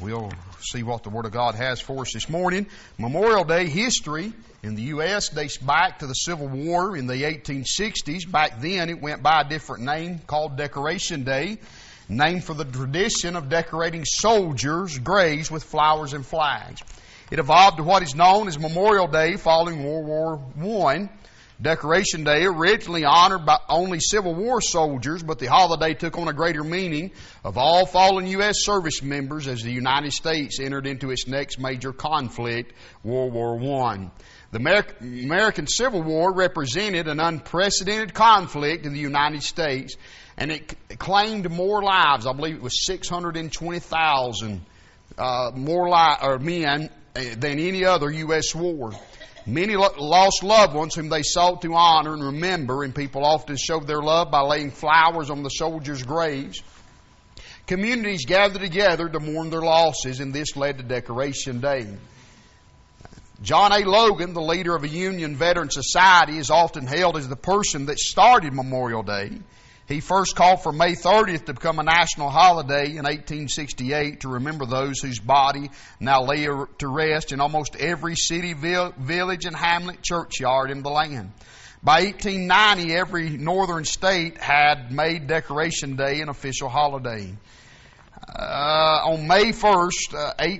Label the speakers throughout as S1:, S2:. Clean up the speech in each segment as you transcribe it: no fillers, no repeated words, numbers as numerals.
S1: We'll see what the Word of God has for us this morning. Memorial Day history in the U.S. dates back to the Civil War in the 1860s. Back then, it went by a different name called Decoration Day, named for the tradition of decorating soldiers' graves with flowers and flags. It evolved to what is known as Memorial Day following World War I. Decoration Day originally honored by only Civil War soldiers, but the holiday took on a greater meaning of all fallen U.S. service members as the United States entered into its next major conflict, World War I. The American Civil War represented an unprecedented conflict in the United States, and it claimed more lives. I believe it was 620,000 more men than any other U.S. war. Many lost loved ones whom they sought to honor and remember, and people often showed their love by laying flowers on the soldiers' graves. Communities gathered together to mourn their losses, and this led to Decoration Day. John A. Logan, the leader of a Union Veteran Society, is often hailed as the person that started Memorial Day. He first called for May 30th to become a national holiday in 1868 to remember those whose body now lay to rest in almost every city, village, and hamlet churchyard in the land. By 1890, every northern state had made Decoration Day an official holiday. On May 1st,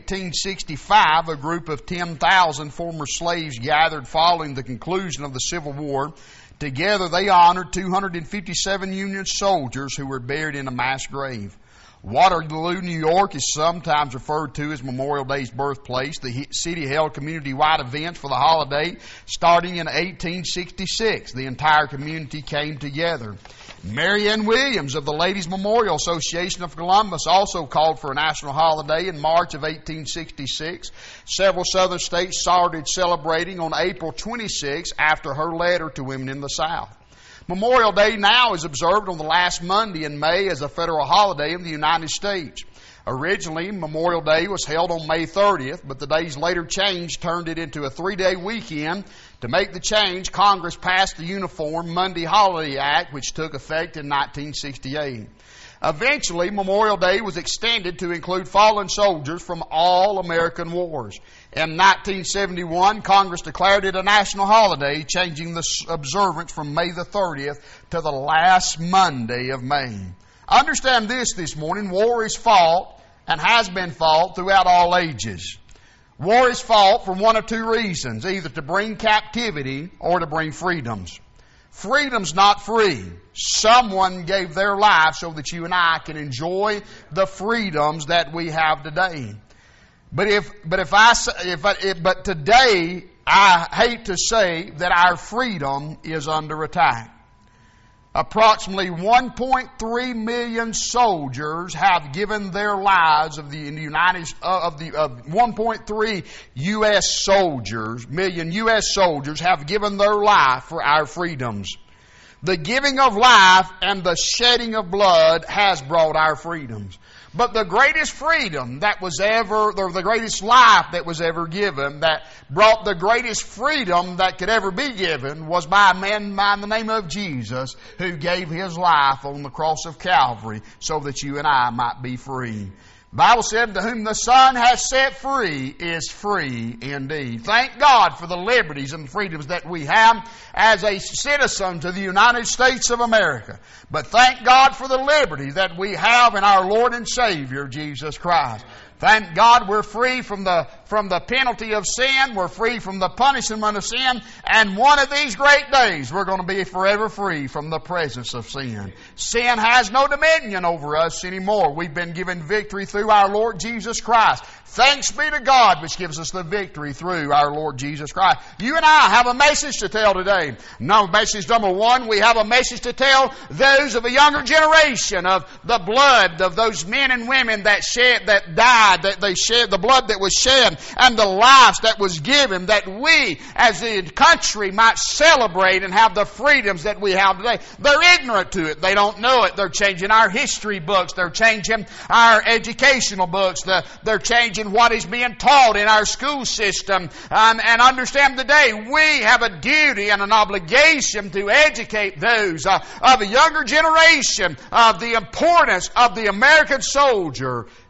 S1: 1865, a group of 10,000 former slaves gathered following the conclusion of the Civil War. Together, they honored 257 Union soldiers who were buried in a mass grave. Waterloo, New York is sometimes referred to as Memorial Day's birthplace. The city held community-wide events for the holiday starting in 1866. The entire community came together. Mary Ann Williams of the Ladies Memorial Association of Columbus also called for a national holiday in March of 1866. Several southern states started celebrating on April 26 after her letter to women in the South. Memorial Day now is observed on the last Monday in May as a federal holiday in the United States. Originally, Memorial Day was held on May 30th, but the day's later change turned it into a 3-day weekend. To make the change, Congress passed the Uniform Monday Holiday Act, which took effect in 1968. Eventually, Memorial Day was extended to include fallen soldiers from all American wars. In 1971, Congress declared it a national holiday, changing the observance from May the 30th to the last Monday of May. Understand this morning, war is fought and has been fought throughout all ages. War is fought for one of two reasons, either to bring captivity or to bring freedoms. Freedom's not free. Someone gave their life so that you and I can enjoy the freedoms that we have today. But today, I hate to say that our freedom is under attack. Approximately 1.3 million soldiers have given their lives of the 1.3 million U.S. soldiers have given their life for our freedoms. The giving of life and the shedding of blood has brought our freedoms. But the greatest freedom that was ever, or the greatest life that was ever given, that brought the greatest freedom that could ever be given, was by a man by the name of Jesus, who gave His life on the cross of Calvary so that you and I might be free. The Bible said, to whom the Son has set free is free indeed. Thank God for the liberties and freedoms that we have as a citizen to the United States of America. But thank God for the liberty that we have in our Lord and Savior, Jesus Christ. Thank God we're free from the penalty of sin. We're free from the punishment of sin. And one of these great days, we're going to be forever free from the presence of sin. Sin has no dominion over us anymore. We've been given victory through our Lord Jesus Christ. Thanks be to God which gives us the victory through our Lord Jesus Christ. You and I have a message to tell today. Message number one, we have a message to tell those of a younger generation of the blood of those men and women that died, that they shed, the blood that was shed and the lives that was given, that we as a country might celebrate and have the freedoms that we have today. They're ignorant to it. They don't know it. They're changing our history books. They're changing our educational books. They're changing what is being taught in our school system. And understand today, we have a duty and an obligation to educate those of a younger generation of the importance of the American soldier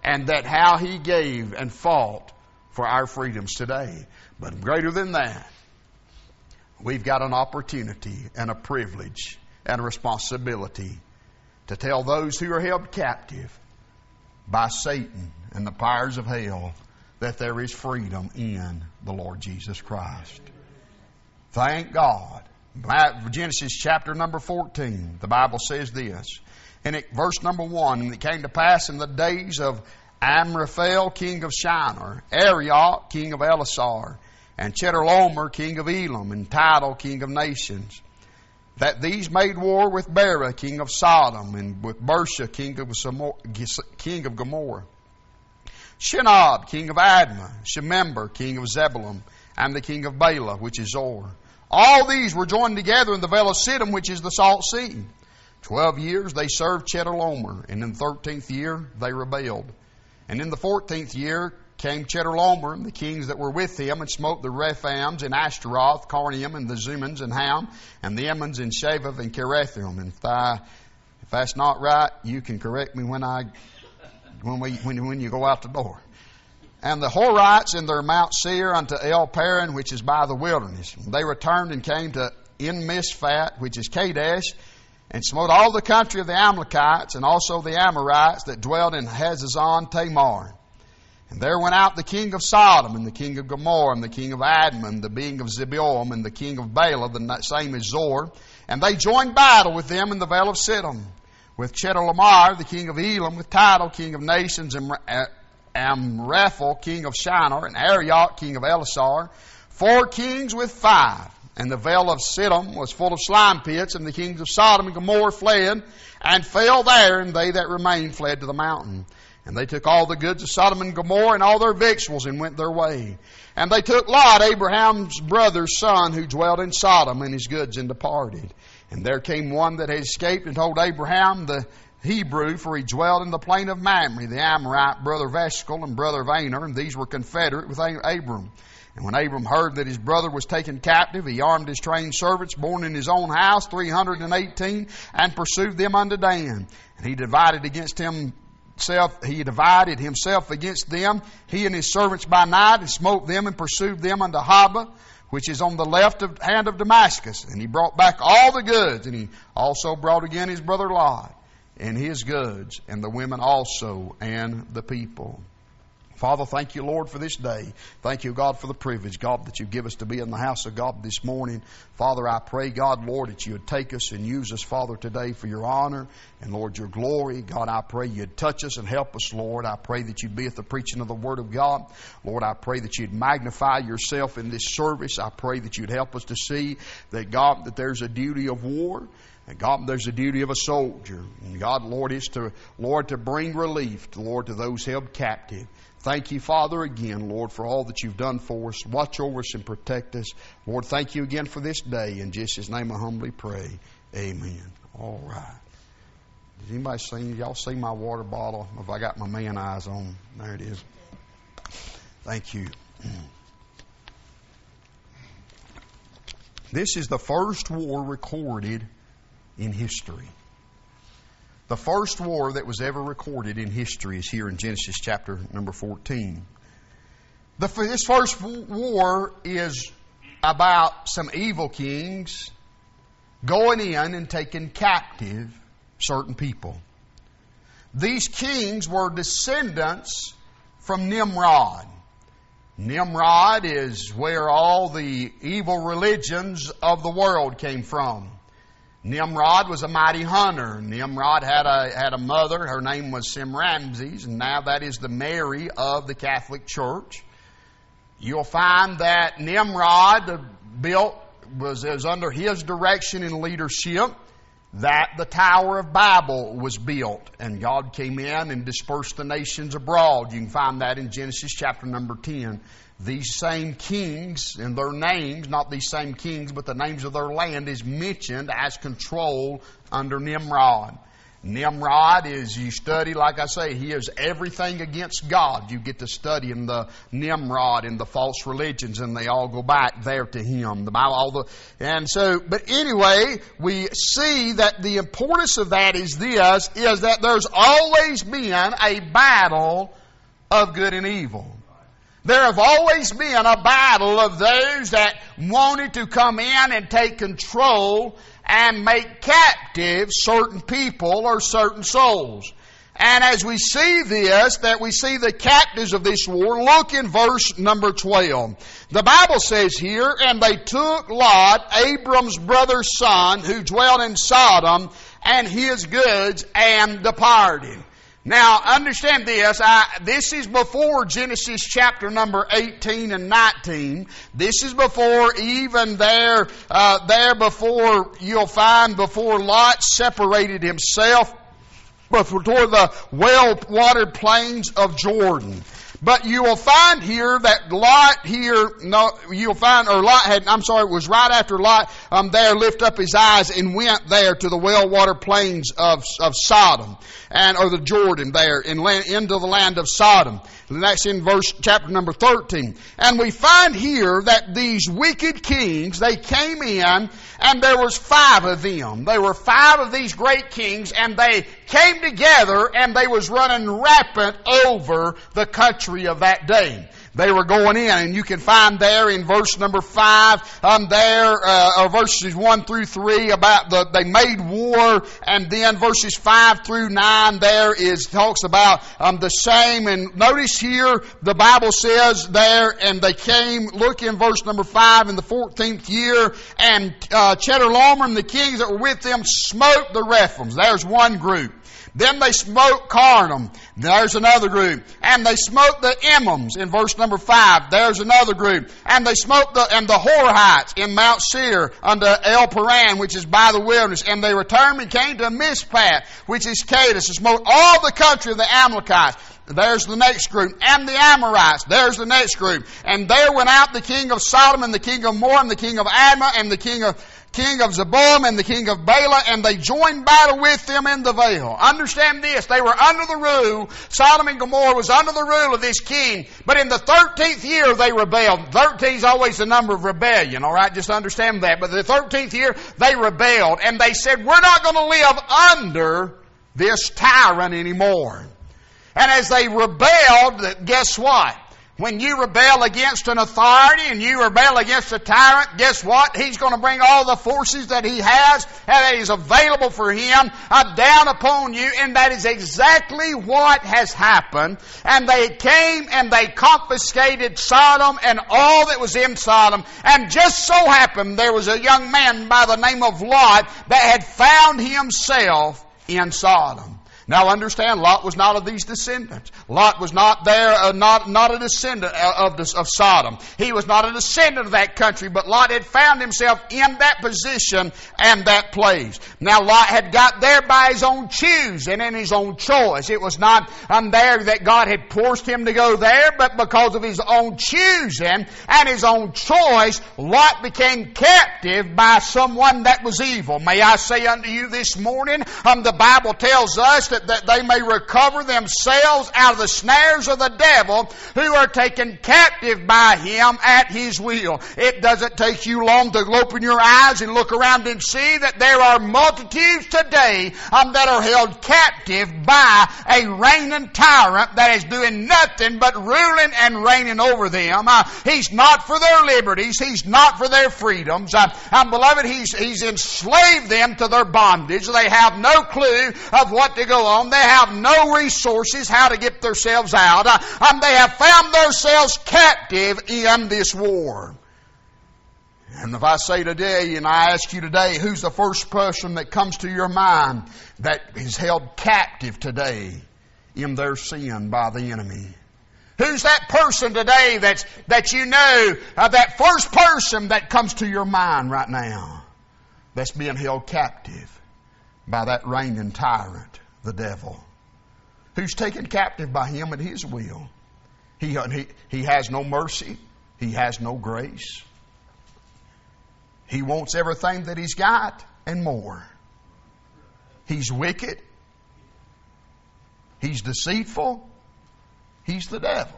S1: and that how He gave and fought for our freedoms today. But greater than that, we've got an opportunity and a privilege and a responsibility to tell those who are held captive by Satan and the powers of hell that there is freedom in the Lord Jesus Christ. Thank God. Genesis chapter number 14, the Bible says this. And verse number 1, and it came to pass in the days of Amraphel, king of Shinar, Arioch, king of Elasar, and Chedorlaomer, king of Elam, and Tidal, king of nations, that these made war with Bera, king of Sodom, and with Bersha, king of Gomorrah, Shinab, king of Admah, Shemember, king of Zebulun, and the king of Bela, which is Zor. All these were joined together in the vale of Siddim, which is the Salt Sea. 12 years they served Chedorlaomer, and in the 13th year they rebelled. And in the 14th year came Chedorlaomer and the kings that were with him, and smote the Rephaims and Ashtaroth, Carnaim, and the Zumans and Ham, and the Emmons and Shaveh and Kirathim. And if that's not right, you can correct me when you go out the door. And the Horites in their Mount Seir unto El Paran, which is by the wilderness. They returned and came to En-Mishphat, which is Kadesh, and smote all the country of the Amalekites, and also the Amorites that dwelt in Hazazon Tamar. And there went out the king of Sodom, and the king of Gomorrah, and the king of Admah, and the king of Zeboim, and the king of Bela, the same as Zor. And they joined battle with them in the vale of Siddim, with Chedorlaomer, the king of Elam, with Tidal, king of nations, and Amraphel, king of Shinar, and Arioch, king of Elasar, 4 kings with 5. And the vale of Siddim was full of slime pits, and the kings of Sodom and Gomorrah fled, and fell there, and they that remained fled to the mountain. And they took all the goods of Sodom and Gomorrah, and all their victuals, and went their way. And they took Lot, Abraham's brother's son, who dwelt in Sodom, and his goods, and departed. And there came one that had escaped, and told Abraham the Hebrew, for he dwelt in the plain of Mamre, the Amorite, brother of Eshcol and brother of Aner, and these were confederate with Abram. And when Abram heard that his brother was taken captive, he armed his trained servants born in his own house, 318, and pursued them unto Dan. And he divided himself against them, he and his servants by night, and smote them and pursued them unto Hobah, which is on the left hand of Damascus. And he brought back all the goods, and he also brought again his brother Lot, and his goods, and the women also, and the people. Father, thank you, Lord, for this day. Thank you, God, for the privilege, God, that you give us to be in the house of God this morning. Father, I pray, God, Lord, that you would take us and use us, Father, today for your honor and, Lord, your glory. God, I pray you'd touch us and help us, Lord. I pray that you'd be at the preaching of the Word of God. Lord, I pray that you'd magnify yourself in this service. I pray that you'd help us to see that, God, that there's a duty of war. And God, there's a duty of a soldier. And God, Lord, is to bring relief, Lord, to those held captive. Thank you, Father, again, Lord, for all that you've done for us. Watch over us and protect us. Lord, thank you again for this day. In Jesus' name I humbly pray. Amen. All right. Did anybody see? Y'all see my water bottle? If I got my man eyes on, there it is. Thank you. This is the first war recorded in history. The first war that was ever recorded in history is here in Genesis chapter number 14. This first war is about some evil kings going in and taking captive certain people. These kings were descendants from Nimrod. Nimrod is where all the evil religions of the world came from. Nimrod was a mighty hunter. Nimrod had a mother. Her name was Semramses, and now that is the Mary of the Catholic Church. You'll find that Nimrod was under his direction and leadership that the Tower of Babel was built, and God came in and dispersed the nations abroad. You can find that in Genesis chapter number 10. These same kings and their names, not these same kings, but the names of their land is mentioned as controlled under Nimrod. Nimrod is, you study, like I say, he is everything against God. You get to study in the Nimrod and the false religions, and they all go back there to him. The Bible, but anyway, we see that the importance of that is this, is that there's always been a battle of good and evil. There have always been a battle of those that wanted to come in and take control and make captive certain people or certain souls. And as we see this, that we see the captives of this war, look in verse number 12. The Bible says here, and they took Lot, Abram's brother's son, who dwelt in Sodom, and his goods, and departed. Now, understand this. This is before Genesis chapter number 18 and 19. This is before even before you'll find before Lot separated himself toward the well-watered plains of Jordan. But you will find here that Lot was right after Lot there lift up his eyes and went there to the well-watered plains of Sodom, or the Jordan there, into the land of Sodom. And that's in chapter number 13. And we find here that these wicked kings, they came in, and there was 5 of them. There were 5 of these great kings, and they came together, and they was running rampant over the country of that day. They were going in, and you can find there in verse number 5, verses 1 through 3 about they made war, and then verses 5 through 9 talks about the same. And notice here the Bible says there, and they came. Look in verse number 5, in the 14th year, and Chedorlaomer and the kings that were with them smote the Rephaims. There's one group. Then they smote Carnum. There's another group. And they smote the Emims in verse number 5. There's another group. And they smote the Horites in Mount Seir unto El Paran, which is by the wilderness. And they returned and came to Mizpah, which is Kadesh, and smote all the country of the Amalekites. There's the next group. And the Amorites. There's the next group. And there went out the king of Sodom and the king of Moab and the king of Admah and the king of Zeboim and the king of Bela, and they joined battle with them in the vale. Understand this, they were under the rule, Sodom and Gomorrah was under the rule of this king, but in the 13th year they rebelled. 13 is always the number of rebellion, alright, just understand that. But the 13th year they rebelled, and they said, we're not going to live under this tyrant anymore. And as they rebelled, guess what? When you rebel against an authority and you rebel against a tyrant, guess what? He's going to bring all the forces that he has and that is available for him down upon you. And that is exactly what has happened. And they came and they confiscated Sodom and all that was in Sodom. And just so happened there was a young man by the name of Lot that had found himself in Sodom. Now understand, Lot was not of these descendants. Lot was not there, not a descendant of Sodom. He was not a descendant of that country, but Lot had found himself in that position and that place. Now Lot had got there by his own choosing and his own choice. It was not there that God had forced him to go there, but because of his own choosing and his own choice, Lot became captive by someone that was evil. May I say unto you this morning, the Bible tells us that they may recover themselves out of the snares of the devil who are taken captive by him at his will. It doesn't take you long to open your eyes and look around and see that there are multitudes today that are held captive by a reigning tyrant that is doing nothing but ruling and reigning over them. He's not for their liberties. He's not for their freedoms. Beloved, he's enslaved them to their bondage. They have no clue of what to go on. They have no resources how to get themselves out. They have found themselves captive in this war. And if I say today, and I ask you today, who's the first person that comes to your mind that is held captive today in their sin by the enemy? Who's that person today that you know, that first person that comes to your mind right now that's being held captive by that reigning tyrant, the devil, who's taken captive by him at his will? He has no mercy. He has no grace. He wants everything that he's got and more. He's wicked. He's deceitful. He's the devil.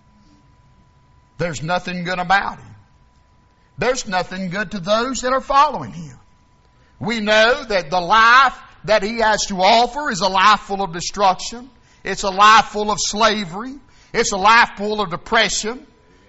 S1: There's nothing good about him. There's nothing good to those that are following him. We know that the life that he has to offer is a life full of destruction. It's a life full of slavery. It's a life full of depression.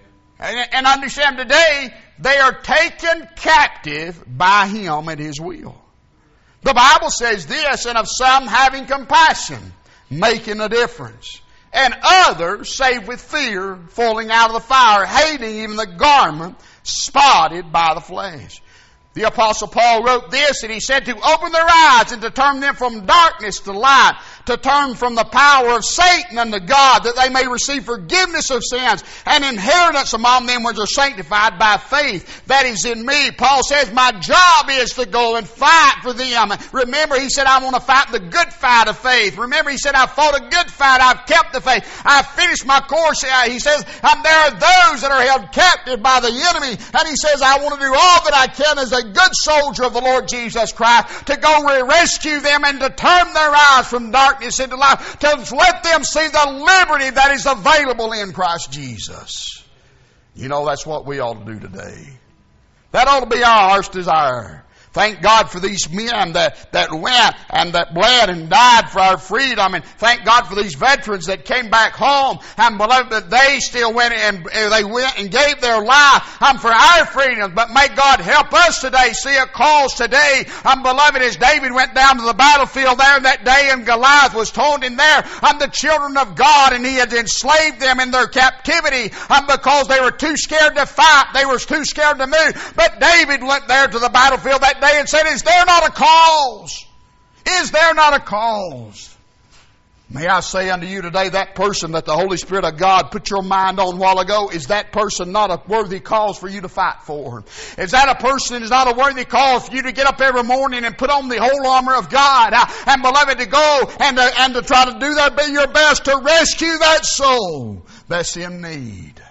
S1: And understand today, they are taken captive by him and his will. The Bible says this, and of some having compassion, making a difference. And others, saved with fear, falling out of the fire, hating even the garment spotted by the flesh. The Apostle Paul wrote this, and he said to open their eyes and to turn them from darkness to light, to turn from the power of Satan unto God, that they may receive forgiveness of sins and inheritance among them which are sanctified by faith that is in me. Paul says, my job is to go and fight for them. Remember, he said, I want to fight the good fight of faith. Remember, he said, I've fought a good fight. I've kept the faith. I've finished my course. He says, there are those that are held captive by the enemy. And he says, I want to do all that I can as a good soldier of the Lord Jesus Christ to go rescue them and to turn their eyes from darkness into light, to let them see the liberty that is available in Christ Jesus. You know, that's what we ought to do today. That ought to be our heart's desire. Thank God for these men that went and that bled and died for our freedom. And thank God for these veterans that came back home. And beloved, that they still went and gave their life for our freedom. But may God help us today see a cause today. Beloved, as David went down to the battlefield there that day and Goliath was taunting there, the children of God, and he had enslaved them in their captivity because they were too scared to fight. They were too scared to move. But David went there to the battlefield that day and said, is there not a cause? Is there not a cause? May I say unto you today, that person that the Holy Spirit of God put your mind on a while ago, is that person not a worthy cause for you to fight for? Is that a person that is not a worthy cause for you to get up every morning and put on the whole armor of God? And beloved, to go and to try to do that, be your best to rescue that soul that's in need.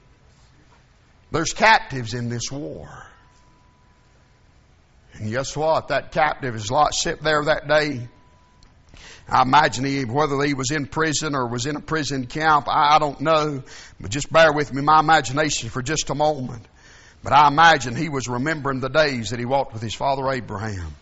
S1: There's captives in this war. And guess what? That captive is sit there that day. I imagine whether he was in prison or was in a prison camp, I don't know. But just bear with me, my imagination for just a moment. But I imagine he was remembering the days that he walked with his father Abraham.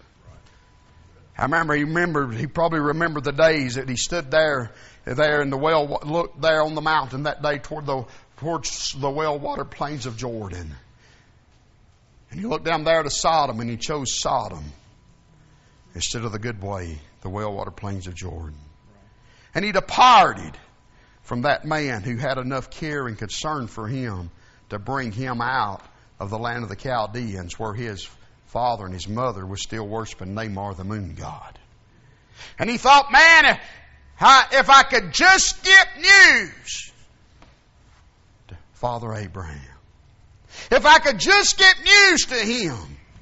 S1: He probably remembered the days that he stood there in the well, looked there on the mountain that day towards the well-watered plains of Jordan. And he looked down there to Sodom, and he chose Sodom instead of the good way, the well-watered plains of Jordan. And he departed from that man who had enough care and concern for him to bring him out of the land of the Chaldeans, where his father and his mother was still worshiping Namor, the moon god. And he thought, man, if I could just get news to Father Abraham. If I could just get news to him.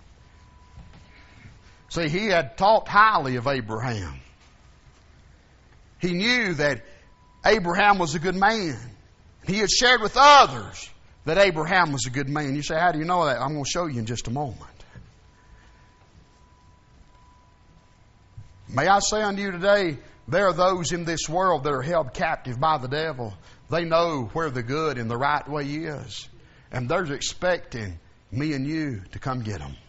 S1: See, he had talked highly of Abraham. He knew that Abraham was a good man. He had shared with others that Abraham was a good man. You say, how do you know that? I'm going to show you in just a moment. May I say unto you today, there are those in this world that are held captive by the devil. They know where the good and the right way is. And they're expecting me and you to come get them.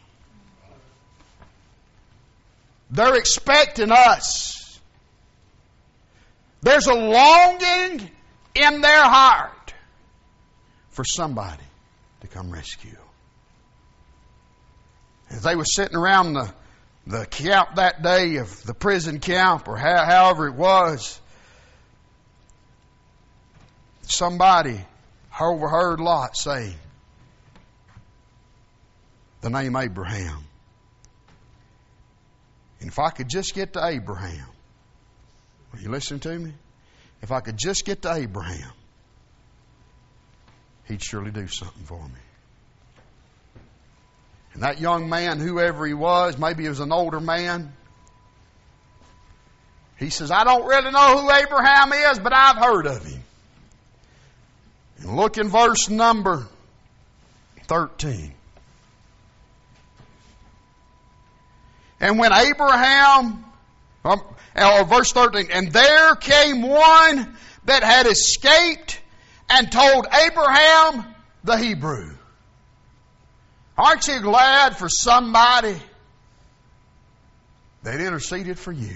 S1: They're expecting us. There's a longing in their heart for somebody to come rescue. As they were sitting around the camp that day of the prison camp, or however it was, somebody overheard Lot say the name Abraham. And if I could just get to Abraham, will you listen to me? If I could just get to Abraham, he'd surely do something for me. And that young man, whoever he was, maybe he was an older man, he says, I don't really know who Abraham is, but I've heard of him. And look in verse number 13. And when Abraham Verse 13, and there came one that had escaped and told Abraham the Hebrew. Aren't you glad for somebody that interceded for you?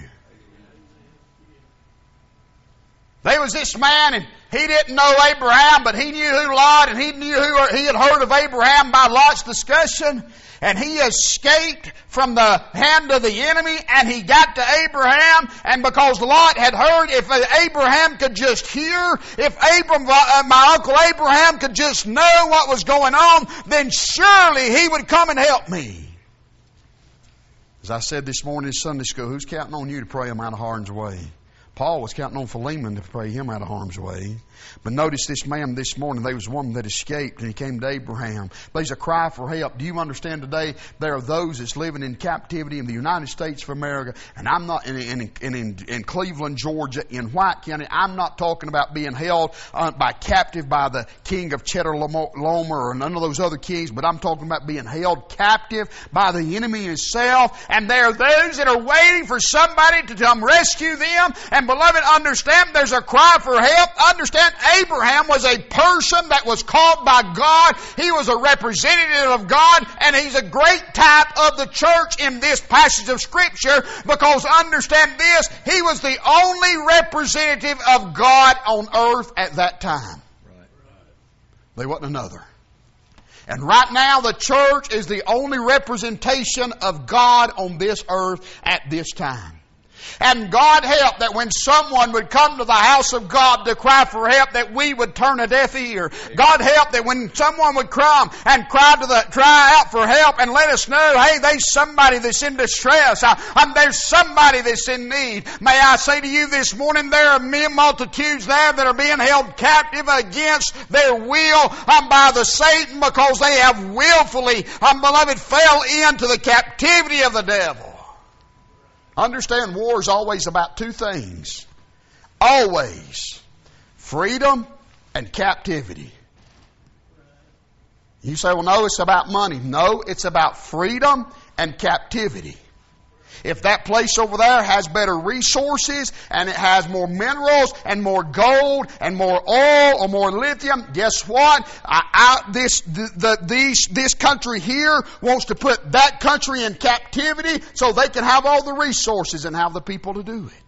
S1: There was this man, and he didn't know Abraham, but he knew who Lot, and he had heard of Abraham by Lot's discussion. And he escaped from the hand of the enemy, and he got to Abraham. And because Lot had heard, if Abraham could just hear, if my uncle Abraham could just know what was going on, then surely he would come and help me. As I said this morning in Sunday school, who's counting on you to pray him out of harm's way? Paul was counting on Philemon to pray him out of harm's way. But notice this man this morning, there was one that escaped and he came to Abraham. There's a cry for help. Do you understand today there are those that's living in captivity in the United States of America, and I'm not in Cleveland, Georgia, in White County. I'm not talking about being held captive by the king of Chedorlaomer or none of those other kings, but I'm talking about being held captive by the enemy himself. And there are those that are waiting for somebody to come rescue them. And beloved, understand there's a cry for help. Understand Abraham was a person that was called by God. He was a representative of God, and he's a great type of the church in this passage of Scripture, because understand this, he was the only representative of God on earth at that time. There wasn't another. And right now the church is the only representation of God on this earth at this time. And God help that when someone would come to the house of God to cry for help, that we would turn a deaf ear. God help that when someone would come and cry out for help and let us know, hey, there's somebody that's in distress. There's somebody that's in need. May I say to you this morning, there are multitudes there that are being held captive against their will by the Satan, because they have willfully, beloved, fell into the captivity of the devil. Understand, war is always about two things. Always. Freedom and captivity. You say, well, no, it's about money. No, it's about freedom and captivity. If that place over there has better resources and it has more minerals and more gold and more oil or more lithium, guess what? This country here wants to put that country in captivity so they can have all the resources and have the people to do it.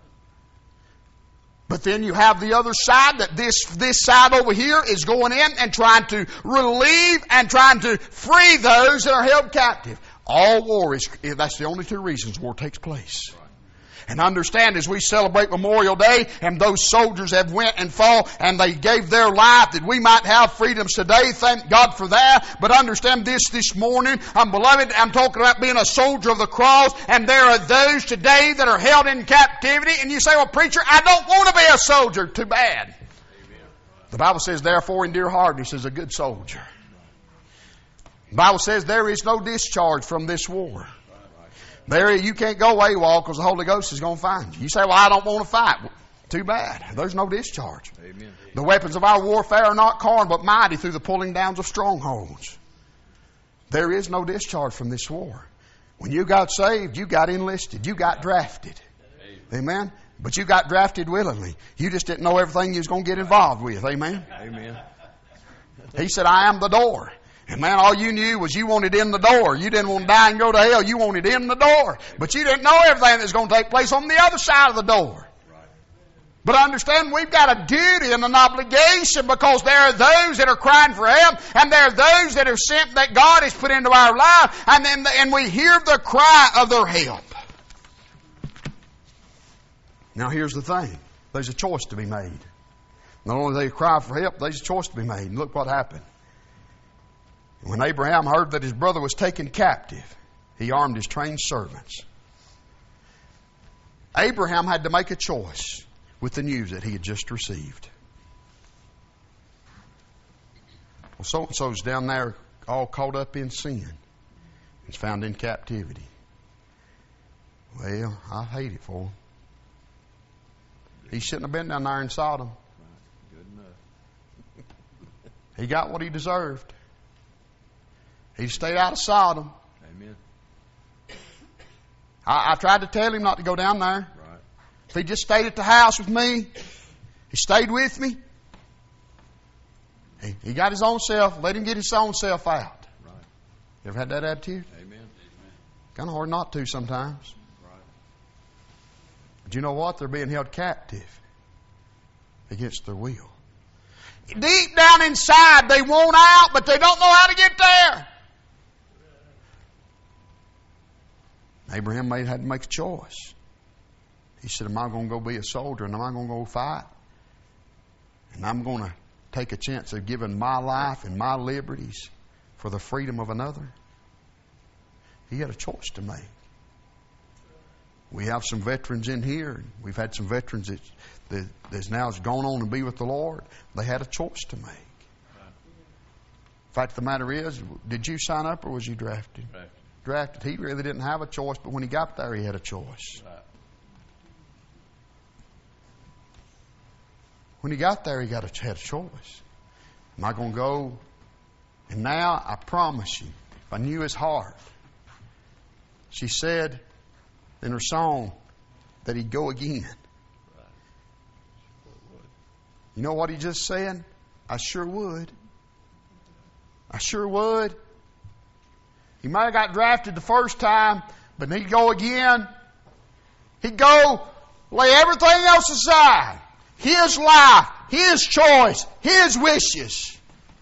S1: But then you have the other side, that this side over here is going in and trying to relieve and trying to free those that are held captive. All war that's the only two reasons war takes place. And understand, as we celebrate Memorial Day, and those soldiers have went and fought and they gave their life that we might have freedoms today. Thank God for that. But understand this morning, beloved, I'm talking about being a soldier of the cross, and there are those today that are held in captivity. And you say, well, preacher, I don't want to be a soldier. Too bad. Amen. The Bible says, therefore endure hardness as a good soldier. The Bible says there is no discharge from this war. You can't go AWOL because the Holy Ghost is going to find you. You say, well, I don't want to fight. Well, too bad. There's no discharge. Amen. The weapons of our warfare are not carnal, but mighty through the pulling down of strongholds. There is no discharge from this war. When you got saved, you got enlisted. You got drafted. Amen? But you got drafted willingly. You just didn't know everything you was going to get involved with. Amen? Amen. He said, I am the door. And man, all you knew was you wanted in the door. You didn't want to die and go to hell. You wanted in the door. But you didn't know everything that was going to take place on the other side of the door. But understand, we've got a duty and an obligation, because there are those that are crying for help, and there are those that are sent that God has put into our life, and we hear the cry of their help. Now here's the thing. There's a choice to be made. Not only do they cry for help, there's a choice to be made. And look what happened. When Abraham heard that his brother was taken captive, he armed his trained servants. Abraham had to make a choice with the news that he had just received. Well, so-and-so's down there all caught up in sin. He's found in captivity. Well, I hate it for him. He shouldn't have been down there in Sodom. Good enough. He got what he deserved. He stayed out of Sodom. Amen. I tried to tell him not to go down there.
S2: Right.
S1: If he just stayed at the house with me, he stayed with me. He got his own self. Let him get his own self out.
S2: Right.
S1: You ever had that attitude?
S2: Amen.
S1: Kind of hard not to sometimes.
S2: Right.
S1: But you know what? They're being held captive against their will. Deep down inside, they want out, but they don't know how to get there. Abraham had to make a choice. He said, am I going to go be a soldier and am I going to go fight? And I'm going to take a chance of giving my life and my liberties for the freedom of another? He had a choice to make. We have some veterans in here. We've had some veterans that now has gone on to be with the Lord. They had a choice to make. Fact of the matter is, did you sign up or was you drafted? Drafted. He really didn't have a choice, but when he got there, he had a choice.
S2: Right.
S1: When he got there, he had a choice. Am I going to go? And now, I promise you, if I knew his heart, she said in her song that he'd go again.
S2: Right.
S1: You know what he just said? I sure would. I sure would. He might have got drafted the first time, but he'd go again. He'd go lay everything else aside. His life, his choice, his wishes.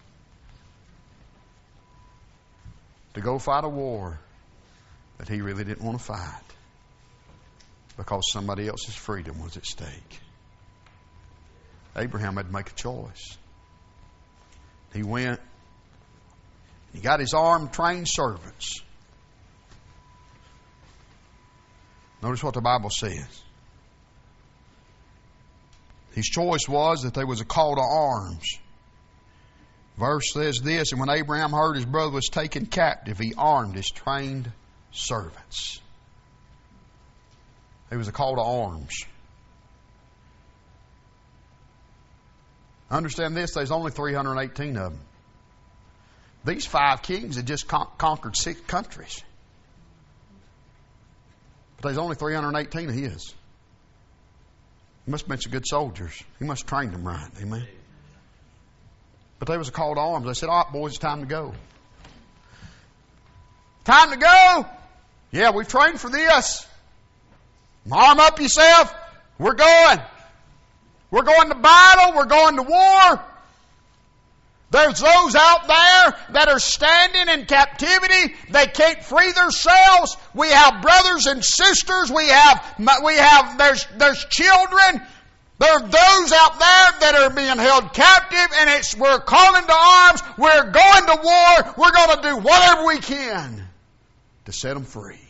S1: To go fight a war that he really didn't want to fight. Because somebody else's freedom was at stake. Abraham had to make a choice. He went. He got his armed, trained servants. Notice what the Bible says. His choice was that there was a call to arms. Verse says this, and when Abraham heard his brother was taken captive, he armed his trained servants. There was a call to arms. Understand this, there's only 318 of them. These 5 kings had just conquered 6 countries. But there's only 318 of his. He must have been some good soldiers. He must have trained them right. Amen. But there was a call to arms. They said, all right, boys, it's time to go. Time to go? Yeah, we've trained for this. Arm up yourself. We're going. We're going to battle. We're going to war. There's those out there that are standing in captivity. They can't free themselves. We have brothers and sisters. There's children. There are those out there that are being held captive, and we're calling to arms. We're going to war. We're going to do whatever we can to set them free.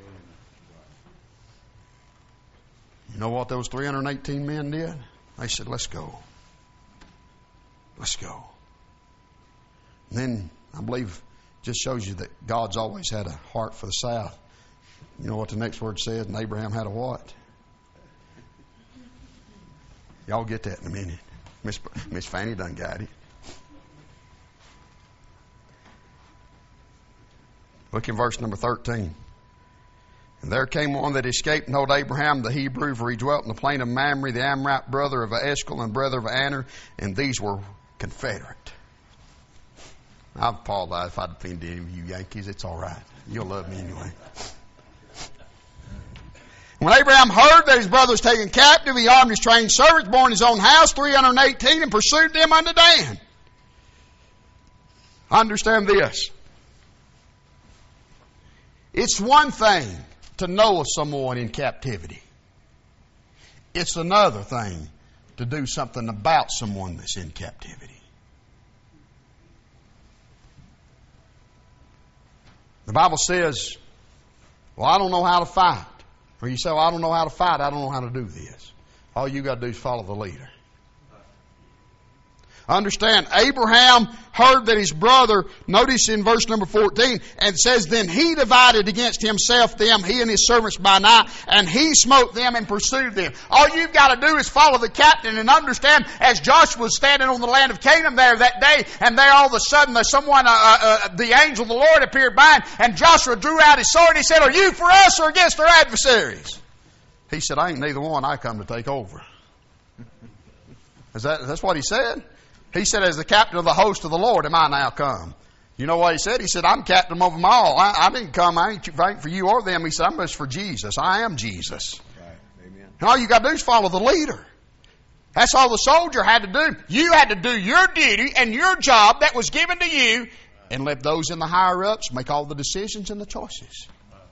S1: You know what those 318 men did? They said, let's go. Let's go. And then, I believe, just shows you that God's always had a heart for the South. You know what the next word says? And Abraham had a what? Y'all get that in a minute. Miss Fanny done got it. Look in verse number 13. And there came one that escaped and told Abraham the Hebrew, for he dwelt in the plain of Mamre, the Amorite, brother of Eshcol and brother of Aner, and these were confederate. I apologize if I offended any of you Yankees. It's all right. You'll love me anyway. When Abraham heard that his brother was taken captive, he armed his trained servants, born in his own house, 318, and pursued them unto Dan. Understand this. It's one thing to know of someone in captivity. It's another thing to do something about someone that's in captivity. The Bible says, well, I don't know how to fight. Or you say, well, I don't know how to fight. I don't know how to do this. All you got to do is follow the leader. Understand, Abraham heard that his brother, notice in verse number 14, and says, then he divided against himself them, he and his servants by night, and he smote them and pursued them. All you've got to do is follow the captain and understand, as Joshua was standing on the land of Canaan there that day, and there all of a sudden there's someone, the angel of the Lord appeared by him, and Joshua drew out his sword and he said, are you for us or against our adversaries? He said, I ain't neither one, I come to take over. That's what he said? He said, as the captain of the host of the Lord am I now come. You know what he said? He said, I'm captain over them all. I didn't come, I ain't fighting for you or them. He said, I'm just for Jesus. I am Jesus.
S2: Right. Amen.
S1: And all you got to do is follow the leader. That's all the soldier had to do. You had to do your duty and your job that was given to you, and let those in the higher ups make all the decisions and the choices.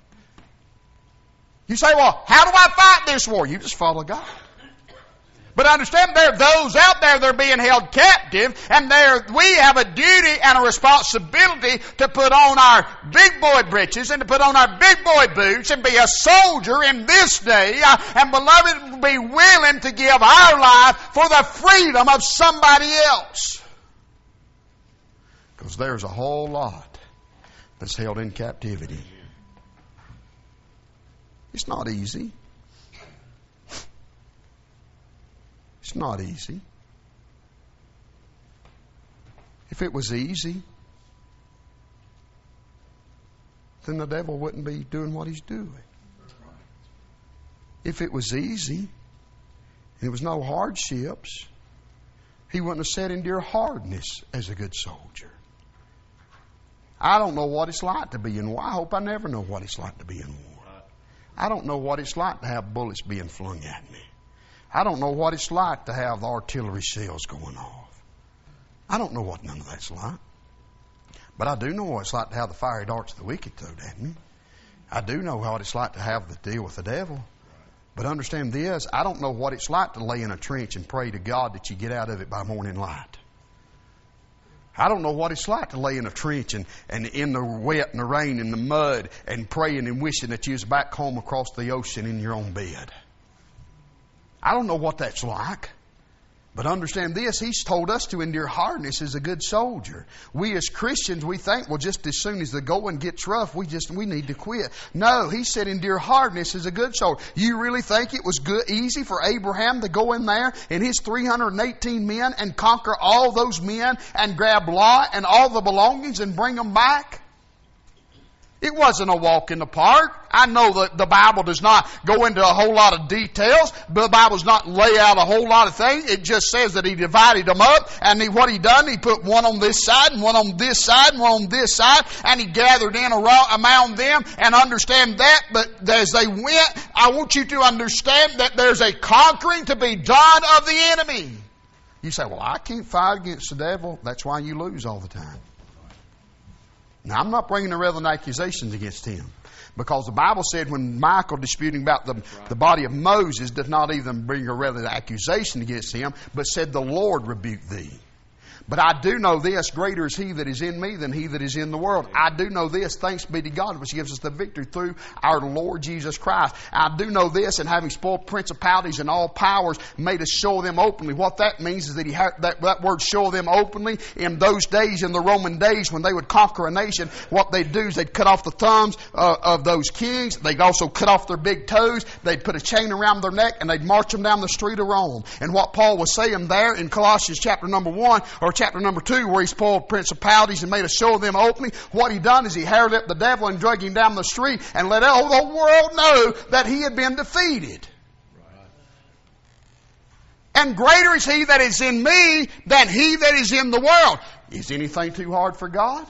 S1: You say, well, how do I fight this war? You just follow God. But understand, there are those out there that are being held captive, and we have a duty and a responsibility to put on our big boy breeches and to put on our big boy boots and be a soldier in this day, and beloved, be willing to give our life for the freedom of somebody else. Because there's a whole lot that's held in captivity. It's not easy. It's not easy. If it was easy, then the devil wouldn't be doing what he's doing. If it was easy, and there was no hardships, he wouldn't have said endure hardness as a good soldier. I don't know what it's like to be in war. I hope I never know what it's like to be in war. I don't know what it's like to have bullets being flung at me. I don't know what it's like to have the artillery shells going off. I don't know what none of that's like. But I do know what it's like to have the fiery darts of the wicked thrown at me. I do know what it's like to have the deal with the devil. But understand this, I don't know what it's like to lay in a trench and pray to God that you get out of it by morning light. I don't know what it's like to lay in a trench and in the wet and the rain and the mud and praying and wishing that you was back home across the ocean in your own bed. I don't know what that's like. But understand this, He's told us to endure hardness as a good soldier. We as Christians, we think, well, just as soon as the going gets rough, we need to quit. No, He said endure hardness as a good soldier. You really think it was easy for Abraham to go in there and his 318 men and conquer all those men and grab Lot and all the belongings and bring them back? It wasn't a walk in the park. I know that the Bible does not go into a whole lot of details. But the Bible does not lay out a whole lot of things. It just says that He divided them up. And what He done, He put one on this side and one on this side and one on this side. And He gathered in around them. And understand that. But as they went, I want you to understand that there's a conquering to be done of the enemy. You say, well, I can't fight against the devil. That's why you lose all the time. Now, I'm not bringing the relevant accusations against him. Because the Bible said when Michael disputing about the body of Moses did not even bring a relevant accusation against him, but said the Lord rebuked thee. But I do know this, greater is He that is in me than he that is in the world. I do know this, thanks be to God, which gives us the victory through our Lord Jesus Christ. I do know this, and having spoiled principalities and all powers, made us show them openly. What that means is that that word show them openly, in those days, in the Roman days, when they would conquer a nation, what they'd do is they'd cut off the thumbs of those kings. They'd also cut off their big toes. They'd put a chain around their neck, and they'd march them down the street of Rome. And what Paul was saying there in Colossians chapter number 1, or chapter number 2, where he spoiled principalities and made a show of them openly, what he done is he harrowed up the devil and drug him down the street and let all the world know that he had been defeated. Right. And greater is He that is in me than he that is in the world. Is anything too hard for God?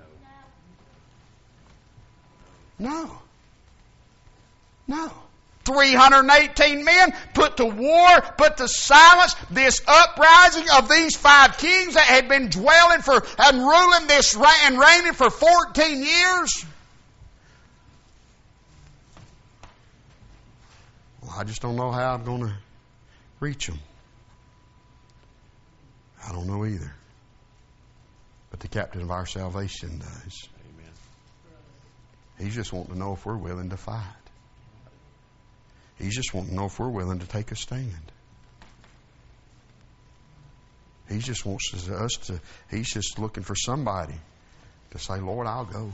S1: No. No. 318 men put to war, put to silence this uprising of these 5 kings that had been dwelling and ruling this and reigning for 14 years. Well, I just don't know how I'm going to reach them. I don't know either. But the captain of our salvation does. Amen. He's just wanting to know if we're willing to fight. He's just wanting to know if we're willing to take a stand. He just wants us to, He's just looking for somebody to say, Lord, I'll go.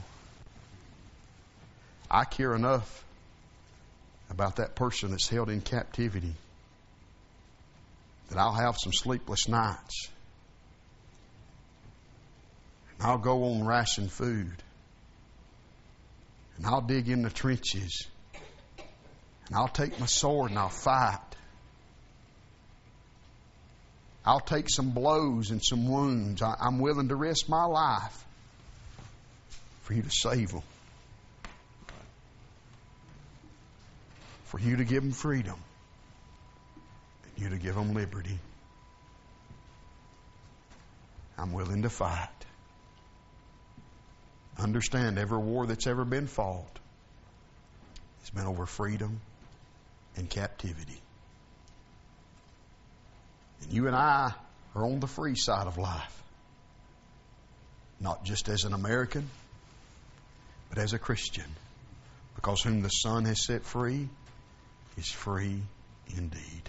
S1: I care enough about that person that's held in captivity that I'll have some sleepless nights. And I'll go on ration food. And I'll dig in the trenches. And I'll take my sword and I'll fight. I'll take some blows and some wounds. I'm willing to risk my life for you to save them. For you to give them freedom. And you to give them liberty. I'm willing to fight. Understand, every war that's ever been fought has been over freedom and captivity. And you and I are on the free side of life. Not just as an American, but as a Christian. Because whom the Son has set free is free indeed.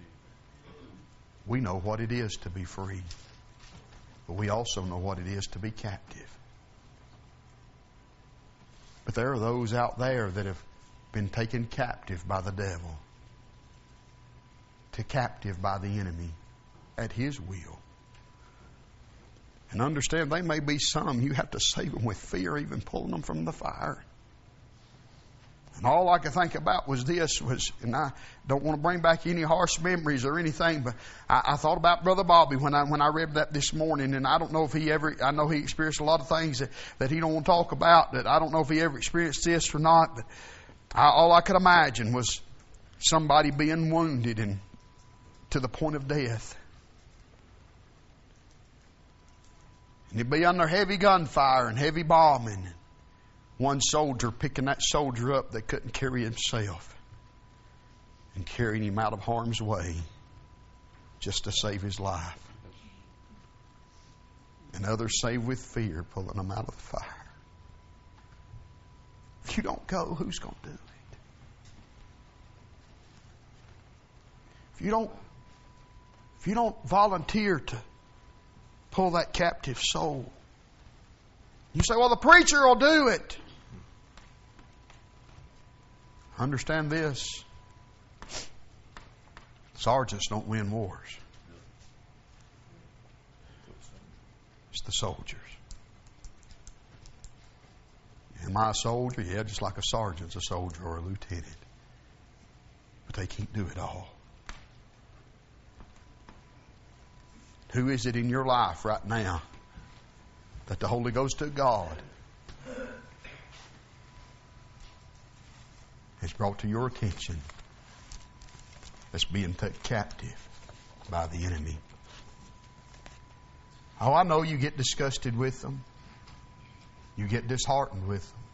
S1: We know what it is to be free. But we also know what it is to be captive. But there are those out there that have been taken captive by the devil. To captive by the enemy at his will. And understand, they may be some you have to save them with fear, even pulling them from the fire. And all I could think about was this, and I don't want to bring back any harsh memories or anything, but I thought about Brother Bobby when I read that this morning, and I don't know if I know he experienced a lot of things that he don't want to talk about, that I don't know if he ever experienced this or not, but all I could imagine was somebody being wounded and to the point of death. And he'd be under heavy gunfire and heavy bombing. One soldier picking that soldier up that couldn't carry himself and carrying him out of harm's way just to save his life. And others saved with fear, pulling them out of the fire. If you don't go, who's going to do it? If you don't volunteer to pull that captive soul, you say, well, the preacher will do it. Understand this. Sergeants don't win wars. It's the soldiers. Am I a soldier? Yeah, just like a sergeant's a soldier or a lieutenant. But they can't do it all. Who is it in your life right now that the Holy Ghost of God has brought to your attention that's being taken captive by the enemy? Oh, I know you get disgusted with them. You get disheartened with them.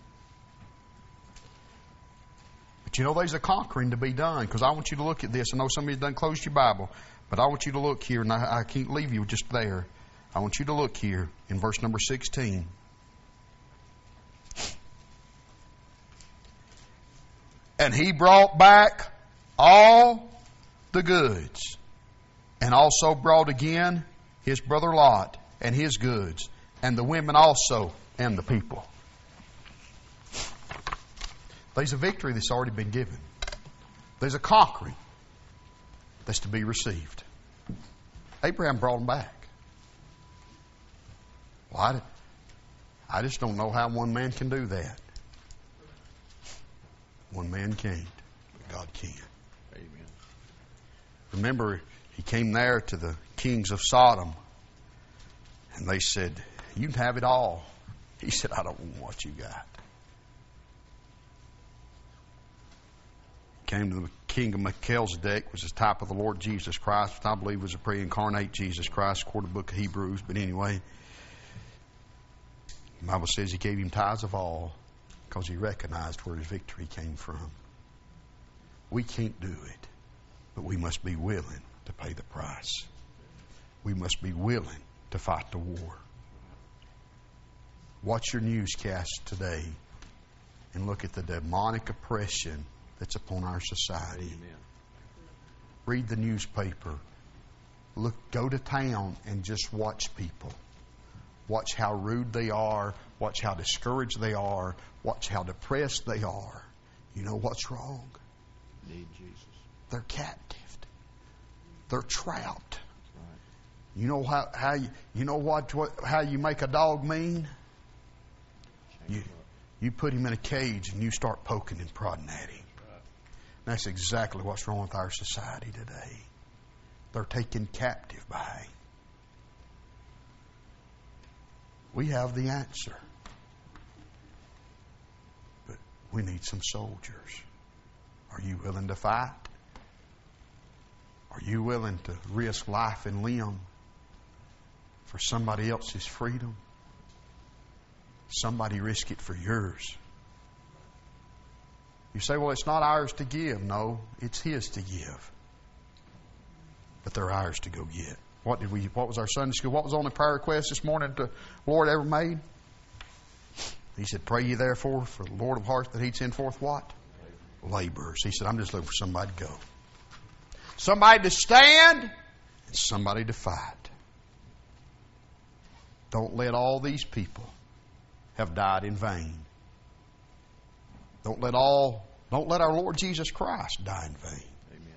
S1: But you know there's a conquering to be done, because I want you to look at this. I know somebody's done closed your Bible, but I want you to look here, and I can't leave you just there. I want you to look here in verse number 16. And he brought back all the goods, and also brought again his brother Lot and his goods, and the women also, and the people. There's a victory that's already been given. There's a conquering that's to be received. Abraham brought them back. Well, I just don't know how one man can do that. One man can't, but God can. Amen. Remember, he came there to the kings of Sodom, and they said, you can have it all. He said, I don't want what you got. Came to the king of Melchizedek, which is a type of the Lord Jesus Christ, which I believe was a pre-incarnate Jesus Christ, according to the book of Hebrews. But anyway, the Bible says he gave him tithes of all because he recognized where his victory came from. We can't do it, but we must be willing to pay the price. We must be willing to fight the war. Watch your newscast today and look at the demonic oppression that's upon our society. Amen. Read the newspaper go to town and just watch people. Watch how rude they are. Watch how discouraged they are. Watch how depressed they are. You know what's wrong?
S2: Need Jesus.
S1: They're captive. They're trapped.
S2: Right.
S1: You know how how you make a dog mean? You put him in a cage and you start poking and prodding at him.
S2: Right.
S1: That's exactly what's wrong with our society today. They're taken captive by him. We have the answer. But we need some soldiers. Are you willing to fight? Are you willing to risk life and limb for somebody else's freedom? Somebody risk it for yours. You say, well, it's not ours to give. No, it's His to give. But they're ours to go get. What was our Sunday school? What was on the prayer request this morning the Lord ever made? He said, pray ye therefore for the Lord of hearts that He'd send forth what? Laborers. He said, I'm just looking for somebody to go. Somebody to stand and somebody to fight. Don't let all these people have died in vain. Don't let our Lord Jesus Christ die in vain.
S2: Amen.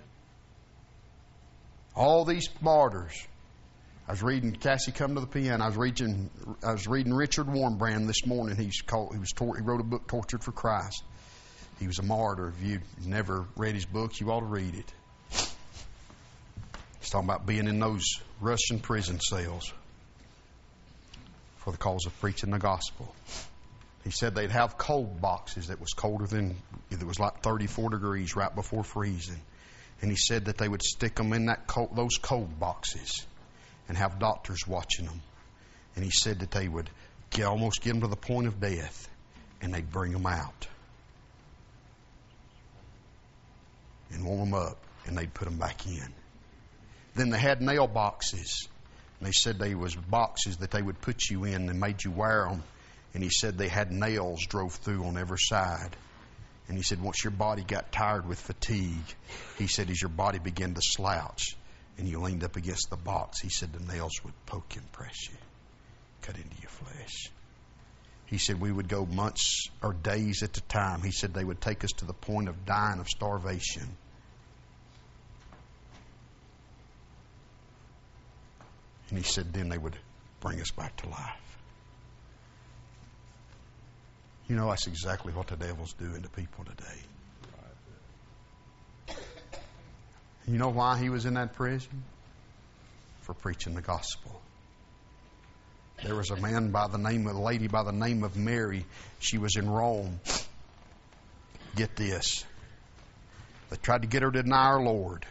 S1: All these martyrs. I was reading Cassie come to the pen. I was reading Richard Warmbrand this morning. He wrote a book, Tortured for Christ. He was a martyr. If you've never read his book, you ought to read it. He's talking about being in those Russian prison cells for the cause of preaching the gospel. He said they'd have cold boxes that was colder than, it was like 34 degrees right before freezing. And he said that they would stick them in those cold boxes and have doctors watching them. And he said that they would almost get them to the point of death and they'd bring them out and warm them up and they'd put them back in. Then they had nail boxes. And they said they was boxes that they would put you in and made you wear them. And he said they had nails drove through on every side. And he said once your body got tired with fatigue, he said as your body began to slouch and you leaned up against the box, he said the nails would poke and press you, cut into your flesh. He said we would go months or days at a time. He said they would take us to the point of dying of starvation. And he said then they would bring us back to life. You know, that's exactly what the devil's doing to people today. You know why he was in that prison? For preaching the gospel. There was a lady by the name of Mary. She was in Rome. Get this. They tried to get her to deny our Lord.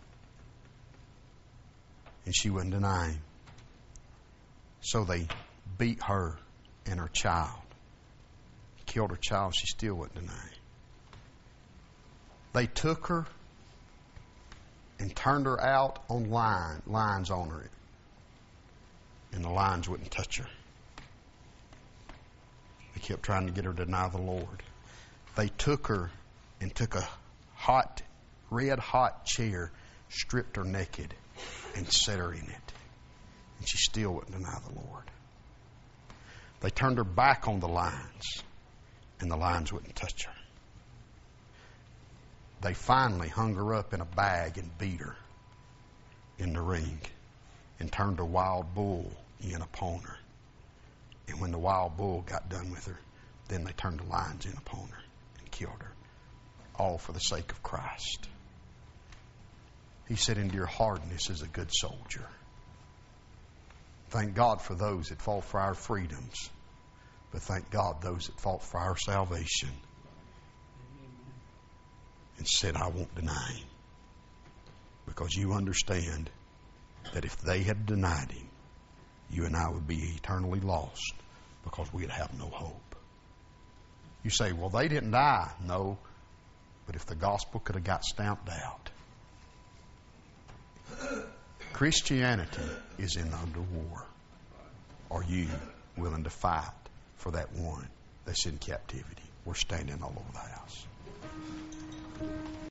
S1: And she wouldn't deny Him. So they beat her and her child. Killed her child. She still wouldn't deny Him. They took her and turned her out on lines on her. And the lines wouldn't touch her. They kept trying to get her to deny the Lord. They took her and took a red hot chair, stripped her naked, and set her in it. And she still wouldn't deny the Lord. They turned her back on the lines, and the lines wouldn't touch her. They finally hung her up in a bag and beat her in the ring and turned a wild bull in upon her. And when the wild bull got done with her, then they turned the lions in upon her and killed her. All for the sake of Christ. He said, endure hardness as a good soldier. Thank God for those that fought for our freedoms. But thank God those that fought for our salvation. And said, I won't deny Him. Because you understand that if they had denied Him, you and I would be eternally lost because we'd have no hope. You say, well, they didn't die. No. But if the gospel could have got stamped out. Christianity is under war. Are you willing to fight for that one that's in captivity? We're standing all over the house.